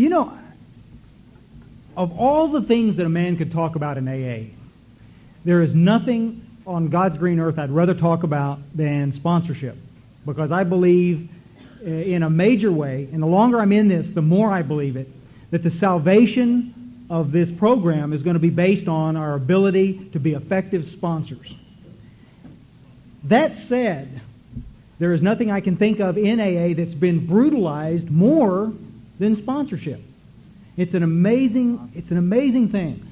You know, of all the things that a man could talk about in AA, there is nothing on God's green earth I'd rather talk about than sponsorship. Because I believe in a major way, and the longer I'm in this, the more I believe it, that the salvation of this program is going to be based on our ability to be effective sponsors. That said, there is nothing I can think of in AA that's been brutalized more than sponsorship. It's an amazing thing.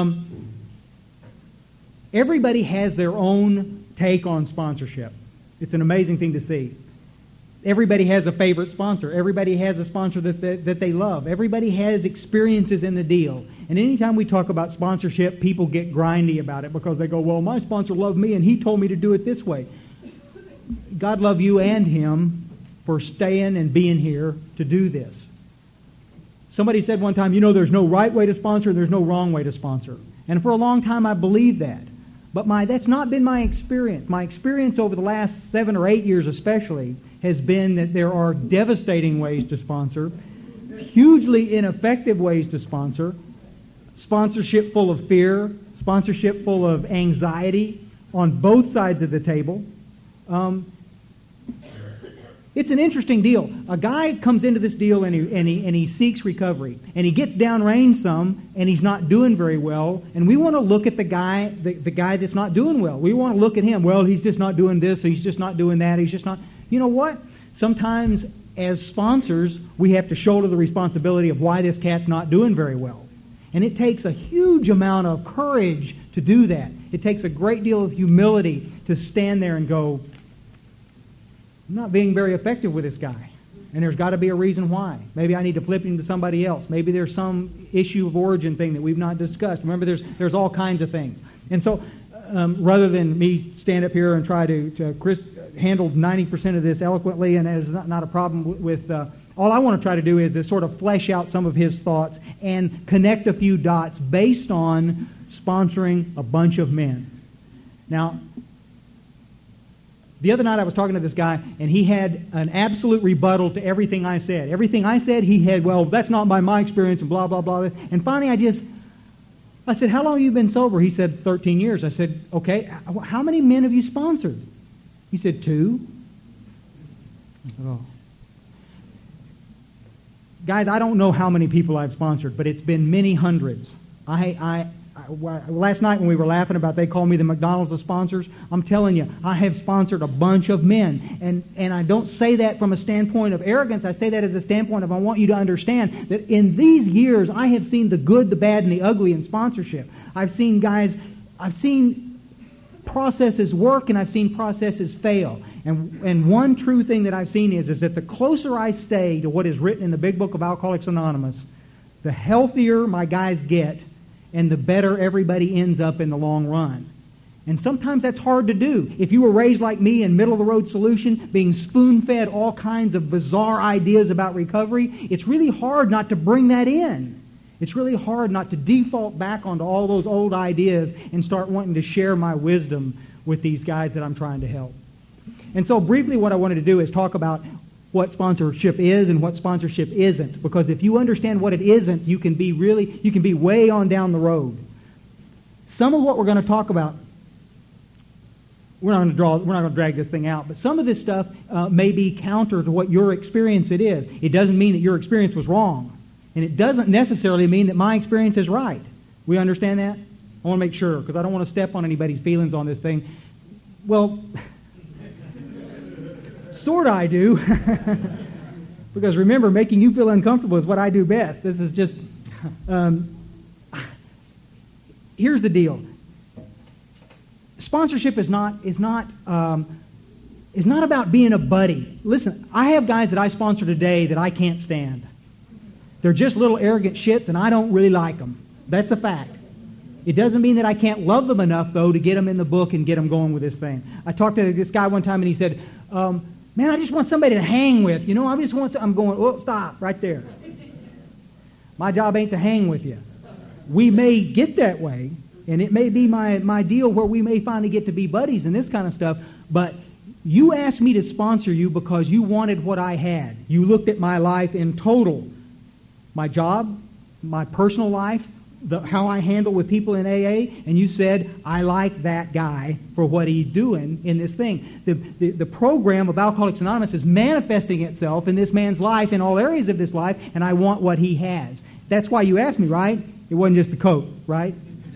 Everybody has their own take on sponsorship. It's an amazing thing to see. Everybody has a favorite sponsor. Everybody has a sponsor that they love. Everybody has experiences in the deal. And anytime we talk about sponsorship, people get grindy about it because they go, well, my sponsor loved me and he told me to do it this way. God love you and him for staying and being here to do this. Somebody said one time, there's no right way to sponsor, there's no wrong way to sponsor. And for a long time I believed that. But that's not been my experience. My experience over the last 7 or 8 years especially has been that there are devastating ways to sponsor, hugely ineffective ways to sponsor, sponsorship full of fear, sponsorship full of anxiety on both sides of the table. It's an interesting deal. A guy comes into this deal and he seeks recovery. And he gets downrange some and he's not doing very well. And we want to look at the guy that's not doing well. We want to look at him. Well, he's just not doing this, or he's just not doing that, he's just not... You know what? Sometimes as sponsors, we have to shoulder the responsibility of why this cat's not doing very well. And it takes a huge amount of courage to do that. It takes a great deal of humility to stand there and go, I'm not being very effective with this guy. And there's got to be a reason why. Maybe I need to flip him to somebody else. Maybe there's some issue of origin thing that we've not discussed. Remember, there's all kinds of things. And so rather than me stand up here and try to Chris handled 90% of this eloquently, and it's not a problem with... all I want to try to do is sort of flesh out some of his thoughts and connect a few dots based on sponsoring a bunch of men. Now, the other night I was talking to this guy, and he had an absolute rebuttal to everything I said. Everything I said, he had, well, that's not my experience, and blah, blah, blah. And finally I said, how long have you been sober? He said, 13 years. I said, okay, how many men have you sponsored? He said, 2. I said, oh. Guys, I don't know how many people I've sponsored, but it's been many hundreds. Last night when we were laughing about they call me the McDonald's of sponsors, I'm telling you, I have sponsored a bunch of men. And I don't say that from a standpoint of arrogance. I say that as a standpoint of I want you to understand that in these years I have seen the good, the bad, and the ugly in sponsorship. I've seen processes work and I've seen processes fail. And one true thing that I've seen is that the closer I stay to what is written in the big book of Alcoholics Anonymous, the healthier my guys get and the better everybody ends up in the long run. And sometimes that's hard to do. If you were raised like me in middle-of-the-road solution, being spoon-fed all kinds of bizarre ideas about recovery, it's really hard not to bring that in. It's really hard not to default back onto all those old ideas and start wanting to share my wisdom with these guys that I'm trying to help. And so briefly what I wanted to do is talk about what sponsorship is and what sponsorship isn't. Because if you understand what it isn't, you can be way on down the road. Some of what we're going to talk about, we're not going to drag this thing out, but some of this stuff may be counter to what your experience it is. It doesn't mean that your experience was wrong. And it doesn't necessarily mean that my experience is right. We understand that? I want to make sure, because I don't want to step on anybody's feelings on this thing. Well, sort of I do. Because remember, making you feel uncomfortable is what I do best. This is just... here's the deal. Sponsorship is not about being a buddy. Listen, I have guys that I sponsor today that I can't stand. They're just little arrogant shits, and I don't really like them. That's a fact. It doesn't mean that I can't love them enough, though, to get them in the book and get them going with this thing. I talked to this guy one time, and he said, man, I just want somebody to hang with. I'm going, oh, stop, right there. My job ain't to hang with you. We may get that way, and it may be my deal where we may finally get to be buddies and this kind of stuff, but you asked me to sponsor you because you wanted what I had. You looked at my life in total. my job, my personal life, how I handle with people in AA, and you said, I like that guy for what he's doing in this thing. The program of Alcoholics Anonymous is manifesting itself in this man's life, in all areas of this life, and I want what he has. That's why you asked me, right? It wasn't just the Coke, right?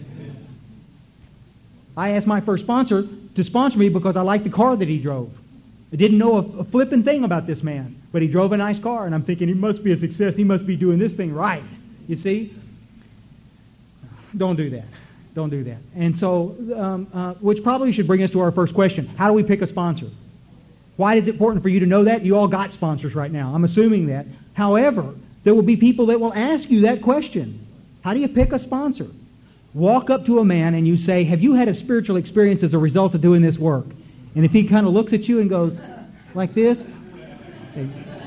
I asked my first sponsor to sponsor me because I liked the car that he drove. I didn't know a flipping thing about this man, but he drove a nice car, and I'm thinking, he must be a success. He must be doing this thing right. You see? Don't do that. Don't do that. And so, which probably should bring us to our first question. How do we pick a sponsor? Why is it important for you to know that? You all got sponsors right now. I'm assuming that. However, there will be people that will ask you that question. How do you pick a sponsor? Walk up to a man and you say, have you had a spiritual experience as a result of doing this work? And if he kind of looks at you and goes like this, hey,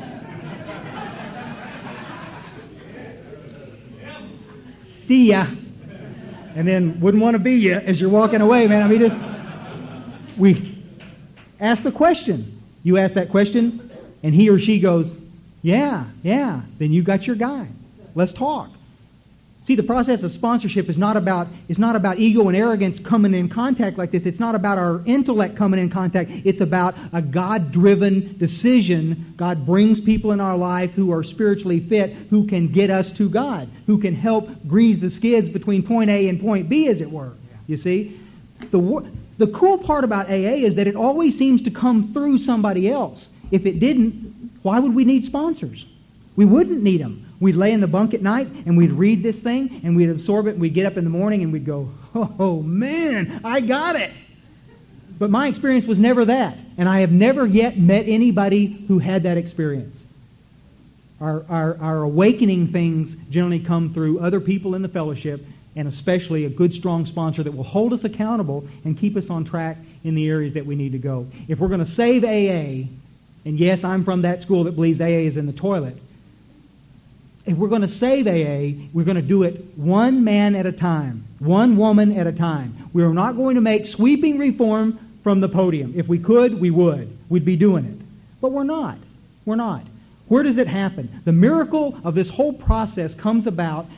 see ya. And then wouldn't want to be you as you're walking away, man. I mean, we ask the question. You ask that question, and he or she goes, yeah, then you got your guy. Let's talk. See, the process of sponsorship is not about ego and arrogance coming in contact like this. It's not about our intellect coming in contact. It's about a God-driven decision. God brings people in our life who are spiritually fit, who can get us to God, who can help grease the skids between point A and point B, as it were. You see? The cool part about AA is that it always seems to come through somebody else. If it didn't, why would we need sponsors? We wouldn't need them. We'd lay in the bunk at night, and we'd read this thing, and we'd absorb it, and we'd get up in the morning, and we'd go, oh, man, I got it. But my experience was never that, and I have never yet met anybody who had that experience. Our awakening things generally come through other people in the fellowship, and especially a good, strong sponsor that will hold us accountable and keep us on track in the areas that we need to go. If we're going to save AA, and yes, I'm from that school that believes AA is in the toilet, if we're going to save AA, we're going to do it one man at a time, one woman at a time. We're not going to make sweeping reform from the podium. If we could, we would. We'd be doing it. But we're not. We're not. Where does it happen? The miracle of this whole process comes about.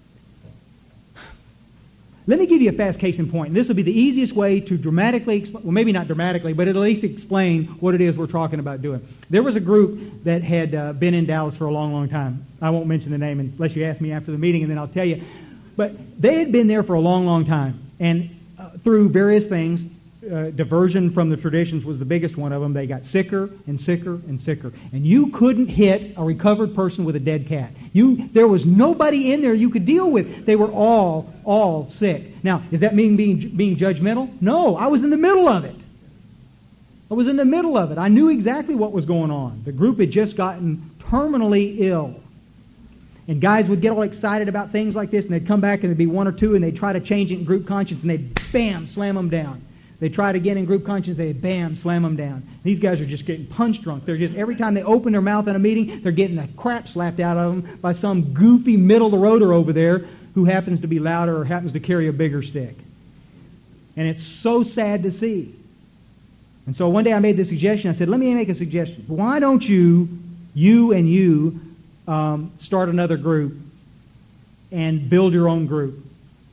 Let me give you a fast case in point. This will be the easiest way to dramatically, well, maybe not dramatically, but at least explain what it is we're talking about doing. There was a group that had been in Dallas for a long, long time. I won't mention the name unless you ask me after the meeting, and then I'll tell you. But they had been there for a long, long time. And through various things, diversion from the traditions was the biggest one of them. They got sicker and sicker and sicker. And you couldn't hit a recovered person with a dead cat. There was nobody in there you could deal with. They were all sick. Now, does that mean being judgmental? No, I was in the middle of it. I knew exactly what was going on. The group had just gotten terminally ill. And guys would get all excited about things like this, and they'd come back and there'd be one or two, and they'd try to change it in group conscience, and they'd, bam, slam them down. They tried again in group conscience, they bam, slam them down. These guys are just getting punch drunk. They're just, every time they open their mouth in a meeting, they're getting the crap slapped out of them by some goofy middle-of-the-roader over there who happens to be louder or happens to carry a bigger stick. And it's so sad to see. And so one day I made the suggestion, I said, let me make a suggestion. Why don't you start another group and build your own group?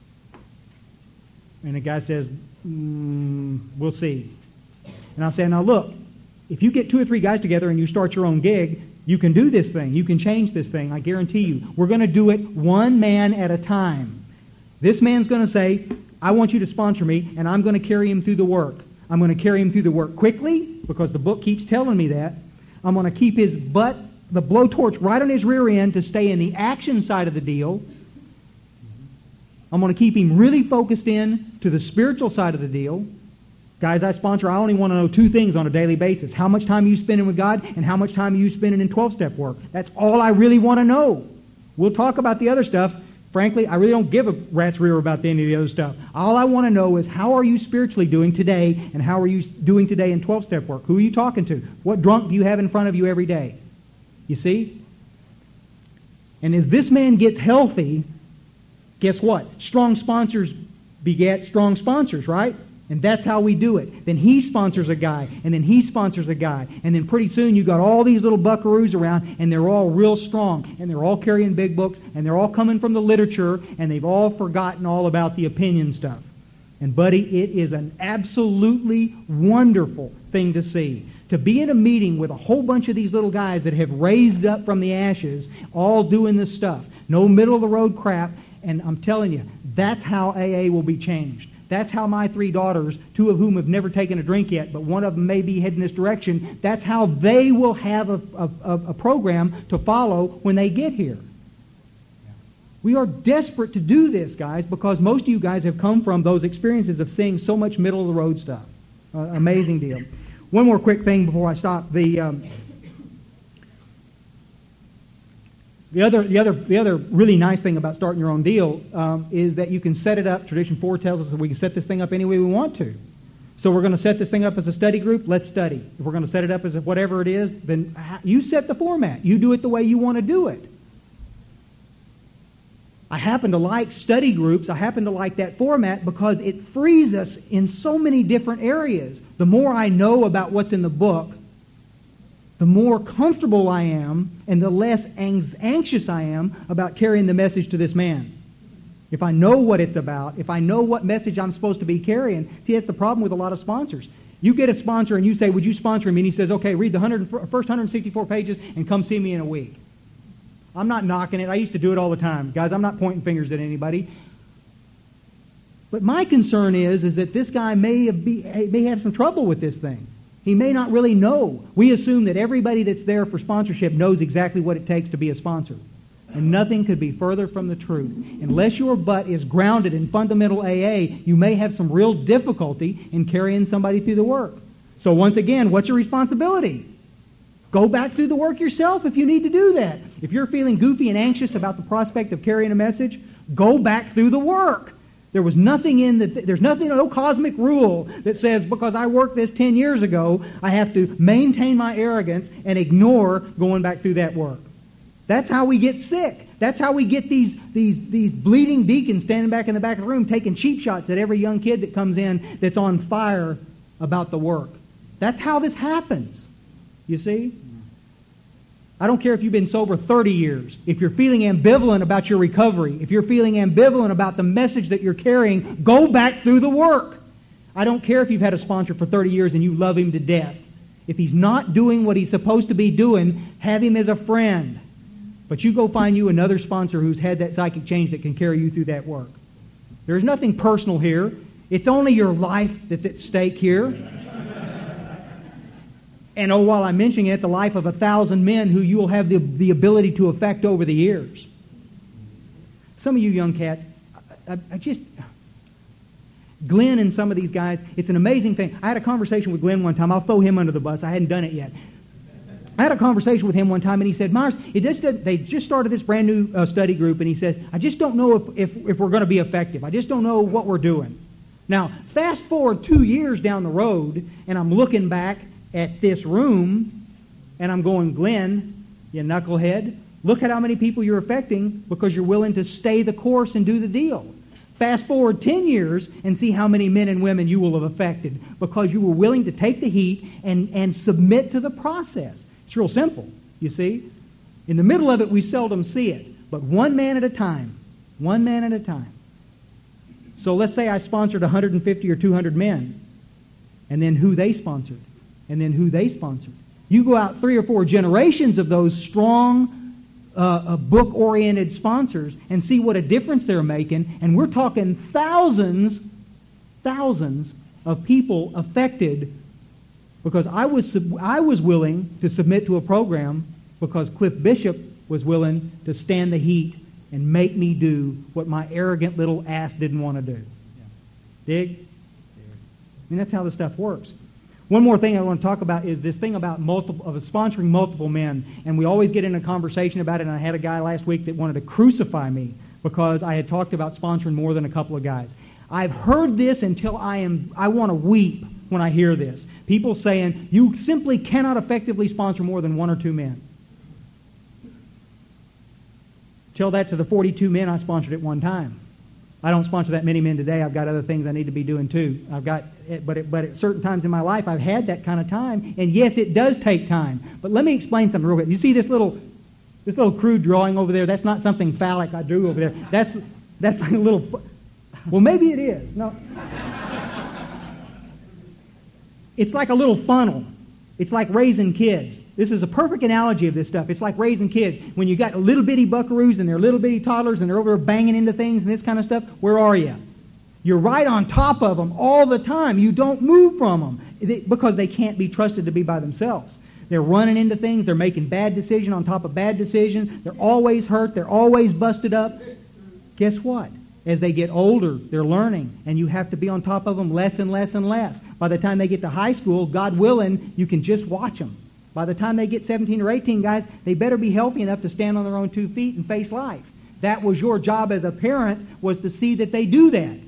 And the guy says, we'll see. And I'm saying, now look, if you get 2 or 3 guys together and you start your own gig, you can do this thing. You can change this thing. I guarantee you. We're going to do it one man at a time. This man's going to say, I want you to sponsor me, and I'm going to carry him through the work. I'm going to carry him through the work quickly, because the book keeps telling me that. I'm going to keep his butt, the blowtorch, right on his rear end to stay in the action side of the deal. I'm going to keep him really focused in to the spiritual side of the deal. Guys I sponsor, I only want to know 2 things on a daily basis. How much time are you spending with God, and how much time are you spending in 12-step work? That's all I really want to know. We'll talk about the other stuff. Frankly, I really don't give a rat's rear about any of the other stuff. All I want to know is, how are you spiritually doing today, and how are you doing today in 12-step work? Who are you talking to? What drunk do you have in front of you every day? You see? And as this man gets healthy, guess what? Strong sponsors beget strong sponsors, right? And that's how we do it. Then he sponsors a guy, and then he sponsors a guy. And then pretty soon you got all these little buckaroos around, and they're all real strong, and they're all carrying big books, and they're all coming from the literature, and they've all forgotten all about the opinion stuff. And buddy, it is an absolutely wonderful thing to see. To be in a meeting with a whole bunch of these little guys that have raised up from the ashes, all doing this stuff. No middle-of-the-road crap. And I'm telling you, that's how AA will be changed. That's how my 3 daughters, 2 of whom have never taken a drink yet, but one of them may be heading this direction, that's how they will have a program to follow when they get here. We are desperate to do this, guys, because most of you guys have come from those experiences of seeing so much middle-of-the-road stuff. Amazing deal. One more quick thing before I stop. The other really nice thing about starting your own deal is that you can set it up. Tradition 4 tells us that we can set this thing up any way we want to. So we're going to set this thing up as a study group. Let's study. If we're going to set it up as whatever it is, then you set the format. You do it the way you want to do it. I happen to like study groups. I happen to like that format because it frees us in so many different areas. The more I know about what's in the book, the more comfortable I am and the less anxious I am about carrying the message to this man. If I know what it's about, if I know what message I'm supposed to be carrying, see, that's the problem with a lot of sponsors. You get a sponsor and you say, would you sponsor me? And he says, okay, read the first 164 pages and come see me in a week. I'm not knocking it. I used to do it all the time. Guys, I'm not pointing fingers at anybody. But my concern is that this guy may have some trouble with this thing. He may not really know. We assume that everybody that's there for sponsorship knows exactly what it takes to be a sponsor. And nothing could be further from the truth. Unless your butt is grounded in fundamental AA, you may have some real difficulty in carrying somebody through the work. So once again, what's your responsibility? Go back through the work yourself if you need to do that. If you're feeling goofy and anxious about the prospect of carrying a message, go back through the work. There's no cosmic rule that says because I worked this 10 years ago, I have to maintain my arrogance and ignore going back through that work. That's how we get sick. That's how we get these bleeding deacons standing back in the back of the room taking cheap shots at every young kid that comes in that's on fire about the work. That's how this happens. You see? I don't care if you've been sober 30 years. If you're feeling ambivalent about your recovery, if you're feeling ambivalent about the message that you're carrying, go back through the work. I don't care if you've had a sponsor for 30 years and you love him to death. If he's not doing what he's supposed to be doing, have him as a friend. But you go find you another sponsor who's had that psychic change that can carry you through that work. There's nothing personal here. It's only your life that's at stake here. And while I'm mentioning it, the life of 1,000 men who you will have the ability to affect over the years. Some of you young cats, Glenn and some of these guys, it's an amazing thing. I had a conversation with Glenn one time. I'll throw him under the bus. I hadn't done it yet. I had a conversation with him one time, and he said, Myers, they just started this brand new study group, and he says, I just don't know if we're going to be effective. I just don't know what we're doing. Now, fast forward 2 years down the road, and I'm looking back at this room, and I'm going, Glenn, you knucklehead, look at how many people you're affecting because you're willing to stay the course and do the deal. Fast forward 10 years and see how many men and women you will have affected because you were willing to take the heat and submit to the process. It's real simple, you see. In the middle of it, we seldom see it, but one man at a time. One man at a time. So let's say I sponsored 150 or 200 men, and then who they sponsored. And then who they sponsored. You go out 3 or 4 generations of those strong, book-oriented sponsors and see what a difference they're making. And we're talking thousands of people affected because I was willing to submit to a program because Cliff Bishop was willing to stand the heat and make me do what my arrogant little ass didn't want to do. Dig? I mean, that's how this stuff works. One more thing I want to talk about is this thing about sponsoring multiple men. And we always get in a conversation about it, and I had a guy last week that wanted to crucify me because I had talked about sponsoring more than a couple of guys. I've heard this until I want to weep when I hear this. People saying, you simply cannot effectively sponsor more than 1 or 2 men. Tell that to the 42 men I sponsored at one time. I don't sponsor that many men today. I've got other things I need to be doing too. But at certain times in my life, I've had that kind of time. And yes, it does take time. But let me explain something real quick. You see this little crude drawing over there? That's not something phallic I drew over there. That's like a little. Well, maybe it is. No. It's like a little funnel. It's like raising kids. This is a perfect analogy of this stuff. It's like raising kids. When you got little bitty buckaroos and they're little bitty toddlers and they're over there banging into things and this kind of stuff, where are you? You're right on top of them all the time. You don't move from them because they can't be trusted to be by themselves. They're running into things. They're making bad decision on top of bad decision. They're always hurt. They're always busted up. Guess what? As they get older, they're learning, and you have to be on top of them less and less and less. By the time they get to high school, God willing, you can just watch them. By the time they get 17 or 18, guys, they better be healthy enough to stand on their own 2 feet and face life. That was your job as a parent, was to see that they do that.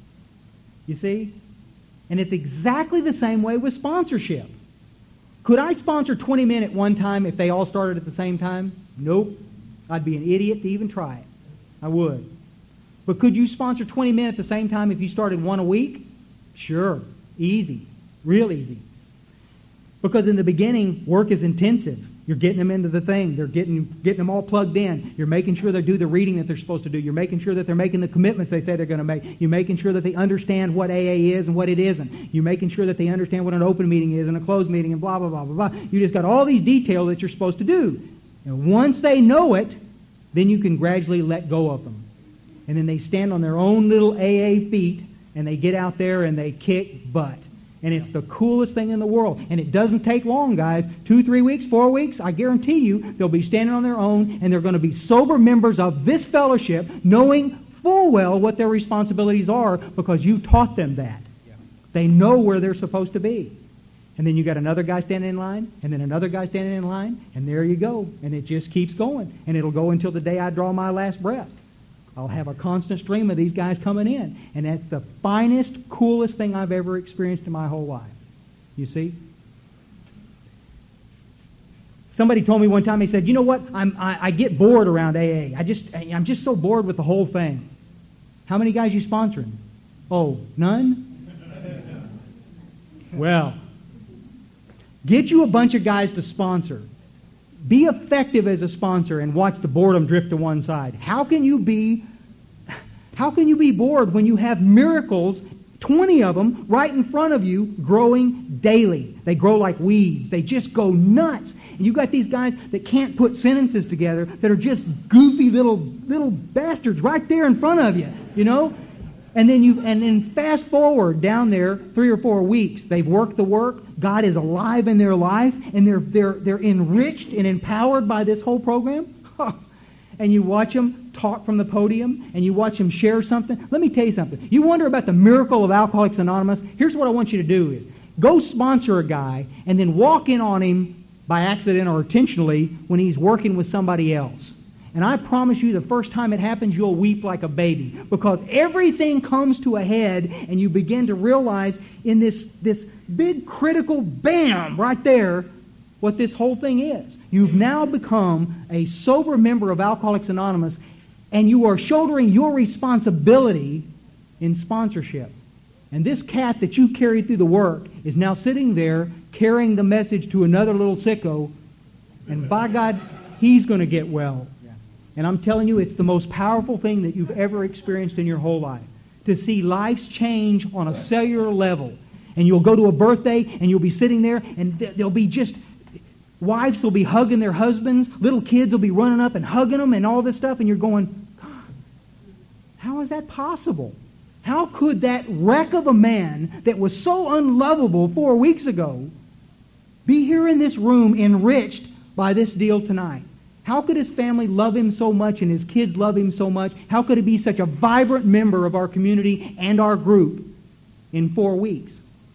You see? And it's exactly the same way with sponsorship. Could I sponsor 20 men at one time if they all started at the same time? Nope. I'd be an idiot to even try it. I would. But could you sponsor 20 men at the same time if you started one a week? Sure. Easy. Real easy. Because in the beginning, work is intensive. You're getting them into the thing. They're getting them all plugged in. You're making sure they do the reading that they're supposed to do. You're making sure that they're making the commitments they say they're going to make. You're making sure that they understand what AA is and what it isn't. You're making sure that they understand what an open meeting is and a closed meeting and blah, blah, blah, blah, blah. You just got all these details that you're supposed to do. And once they know it, then you can gradually let go of them. And then they stand on their own little AA feet, and they get out there and they kick butt. And it's the coolest thing in the world. And it doesn't take long, guys. 2, 3 weeks, 4 weeks, I guarantee you, they'll be standing on their own, and they're going to be sober members of this fellowship, knowing full well what their responsibilities are because you taught them that. Yeah. They know where they're supposed to be. And then you got another guy standing in line, and then another guy standing in line, and there you go. And it just keeps going. And it'll go until the day I draw my last breath. I'll have a constant stream of these guys coming in. And that's the finest, coolest thing I've ever experienced in my whole life. You see? Somebody told me one time, he said, you know what, I get bored around AA. I'm just so bored with the whole thing. How many guys you sponsoring? Oh, none? Well, get you a bunch of guys to sponsor. Be effective as a sponsor and watch the boredom drift to one side. How can you be bored when you have miracles, 20 of them, right in front of you, growing daily? They grow like weeds. They just go nuts. And you got these guys that can't put sentences together that are just goofy little bastards right there in front of you, you know? And then fast forward down there 3 or 4 weeks. They've worked the work. God is alive in their life, and they're enriched and empowered by this whole program. And you watch them talk from the podium, and you watch them share something. Let me tell you something. You wonder about the miracle of Alcoholics Anonymous? Here's what I want you to do is go sponsor a guy, and then walk in on him by accident or intentionally when he's working with somebody else. And I promise you, the first time it happens, you'll weep like a baby. Because everything comes to a head, and you begin to realize in this big critical bam right there what this whole thing is. You've now become a sober member of Alcoholics Anonymous, and you are shouldering your responsibility in sponsorship. And this cat that you carried through the work is now sitting there carrying the message to another little sicko, and by God, he's going to get well. And I'm telling you, it's the most powerful thing that you've ever experienced in your whole life. To see lives change on a cellular level. And you'll go to a birthday, and you'll be sitting there, and there'll be just... Wives will be hugging their husbands. Little kids will be running up and hugging them and all this stuff. And you're going, God, how is that possible? How could that wreck of a man that was so unlovable 4 weeks ago be here in this room enriched by this deal tonight? How could his family love him so much and his kids love him so much? How could he be such a vibrant member of our community and our group in 4 weeks?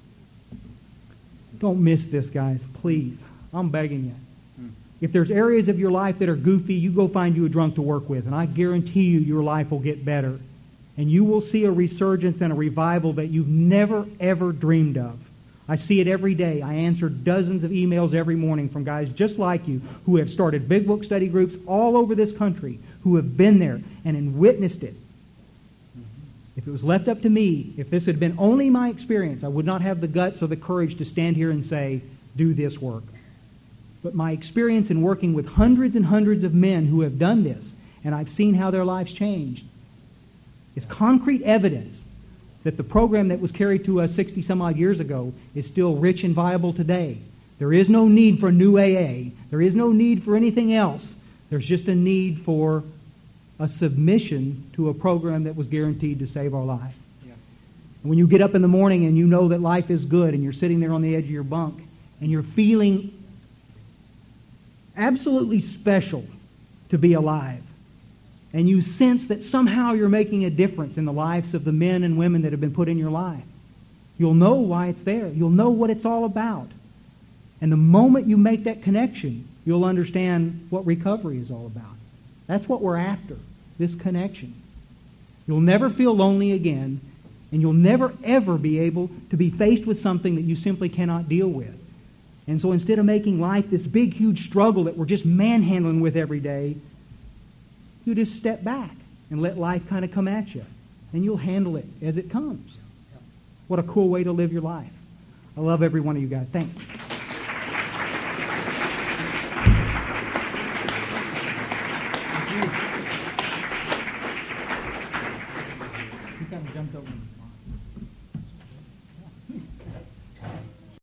Don't miss this, guys, please. I'm begging you. If there's areas of your life that are goofy, you go find you a drunk to work with, and I guarantee you your life will get better. And you will see a resurgence and a revival that you've never, ever dreamed of. I see it every day. I answer dozens of emails every morning from guys just like you who have started big book study groups all over this country, who have been there and witnessed it. If it was left up to me, if this had been only my experience, I would not have the guts or the courage to stand here and say, do this work. But my experience in working with hundreds and hundreds of men who have done this, and I've seen how their lives changed, is concrete evidence that the program that was carried to us 60 some odd years ago is still rich and viable today. There is no need for new AA. There is no need for anything else. There's just a need for a submission to a program that was guaranteed to save our life. Yeah. And when you get up in the morning and you know that life is good and you're sitting there on the edge of your bunk and you're feeling absolutely special to be alive, and you sense that somehow you're making a difference in the lives of the men and women that have been put in your life, you'll know why it's there. You'll know what it's all about. And the moment you make that connection, you'll understand what recovery is all about. That's what we're after, this connection. You'll never feel lonely again, and you'll never, ever be able to be faced with something that you simply cannot deal with. And so instead of making life this big, huge struggle that we're just manhandling with every day, you just step back and let life kind of come at you, and you'll handle it as it comes. What a cool way to live your life. I love every one of you guys. Thanks. You kind of jumped over me.